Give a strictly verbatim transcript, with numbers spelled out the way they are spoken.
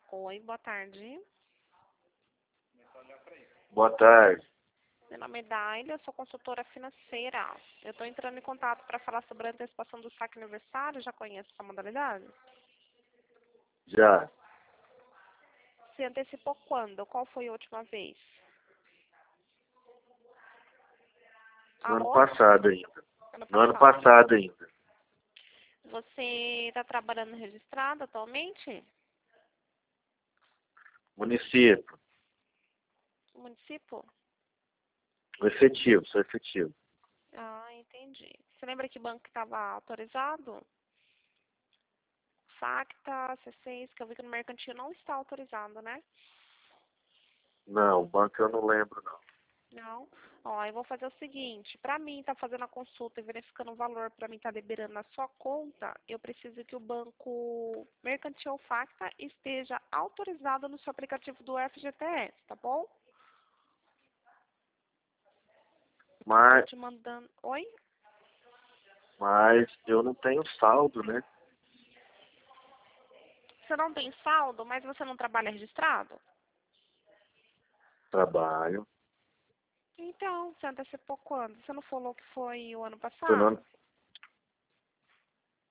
Oi, boa tarde. Boa tarde. Meu nome é Daila, eu sou consultora financeira. Eu estou entrando em contato para falar sobre a antecipação do saque aniversário. Já conhece essa modalidade? Já. Se antecipou quando? Qual foi a última vez? No ano Alô? passado ainda. Ano No ano passado. passado ainda. Você está trabalhando registrado atualmente? Município. Município? O efetivo, sou efetivo. Ah, entendi. Você lembra que banco estava autorizado? Facta, C seis, que eu vi que no mercantil não está autorizado, né? Não, o banco eu não lembro, não. Não. Ó, eu vou fazer o seguinte, para mim tá fazendo a consulta e verificando o valor para mim tá liberando na sua conta, eu preciso que o banco Mercantil Facta esteja autorizado no seu aplicativo do F G T S, tá bom? Tô Mas, te mandando. Oi? mas eu não tenho saldo, né? Você não tem saldo, mas você não trabalha registrado? Trabalho. Então, você antecipou quando? Você não falou que foi o ano Foi no ano, passado?